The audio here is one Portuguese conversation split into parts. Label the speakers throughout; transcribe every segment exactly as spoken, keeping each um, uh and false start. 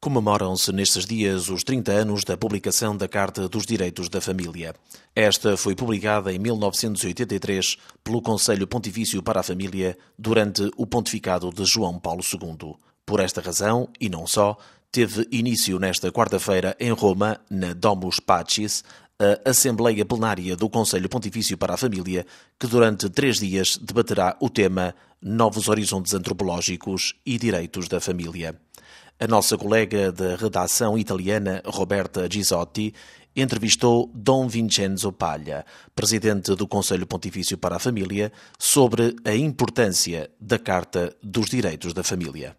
Speaker 1: Comemoram-se nestes dias os trinta anos da publicação da Carta dos Direitos da Família. Esta foi publicada em mil novecentos e oitenta e três pelo Conselho Pontifício para a Família durante o pontificado de João Paulo segundo. Por esta razão, e não só, teve início nesta quarta-feira em Roma, na Domus Pacis, a Assembleia Plenária do Conselho Pontifício para a Família, que durante três dias debaterá o tema Novos Horizontes Antropológicos e Direitos da Família. A nossa colega da redação italiana, Roberta Gisotti, entrevistou Dom Vincenzo Paglia, presidente do Conselho Pontifício para a Família, sobre a importância da Carta dos Direitos da Família.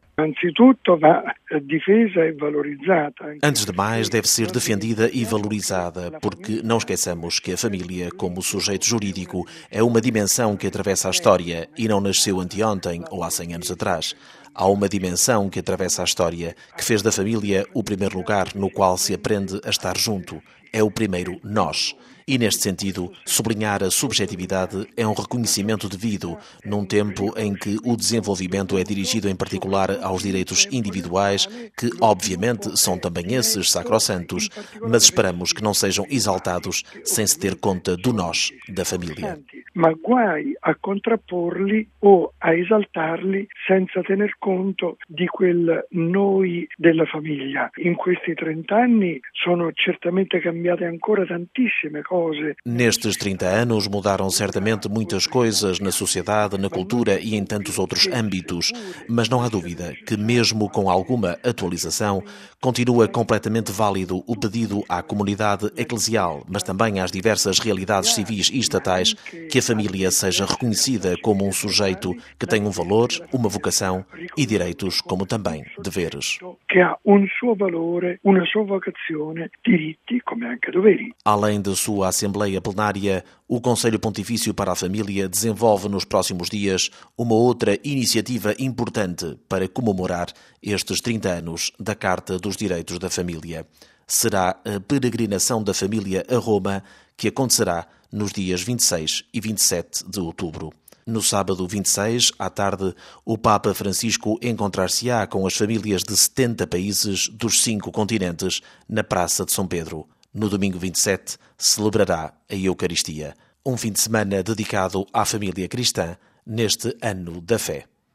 Speaker 1: Antes de mais, deve ser defendida e valorizada, porque não esqueçamos que a família, como sujeito jurídico, é uma dimensão que atravessa a história e não nasceu anteontem ou há cem anos atrás. Há uma dimensão que atravessa a história, que fez da família o primeiro lugar no qual se aprende a estar junto. É o primeiro nós. E, neste sentido, sublinhar a subjetividade é um reconhecimento devido, num tempo em que o desenvolvimento é dirigido em particular aos direitos individuais, que, obviamente, são também esses sacrossantos, mas esperamos que não sejam exaltados sem se ter conta do nós, da família.
Speaker 2: Ma guai a contrapporli o a esaltarli senza tener conto di quel noi della famiglia. In questi trent'anni sono certamente cambiate ancora tantissime cose.
Speaker 1: Nestes trinta anos mudaram certamente muitas coisas na sociedade, na cultura e em tantos outros âmbitos, mas não há dúvida que, mesmo com alguma atualização, continua completamente válido o pedido à comunidade eclesial, mas também às diversas realidades civis e estatais, que a família seja reconhecida como um sujeito que tem um valor, uma vocação e direitos, como também deveres.
Speaker 2: Que ha un suo valore, una sua vocazione, diritti come anche doveri.
Speaker 1: Além da sua Assembleia Plenária, o Conselho Pontifício para a Família desenvolve nos próximos dias uma outra iniciativa importante para comemorar estes trinta anos da Carta dos Direitos da Família. Será a Peregrinação da Família a Roma, que acontecerá nos dias vinte e seis e vinte e sete de outubro. No sábado vinte e seis, à tarde, o Papa Francisco encontrar-se-á com as famílias de setenta países dos cinco continentes na Praça de São Pedro. No domingo vinte e sete, celebrará a Eucaristia, um fim de semana dedicado à família cristã neste ano da fé.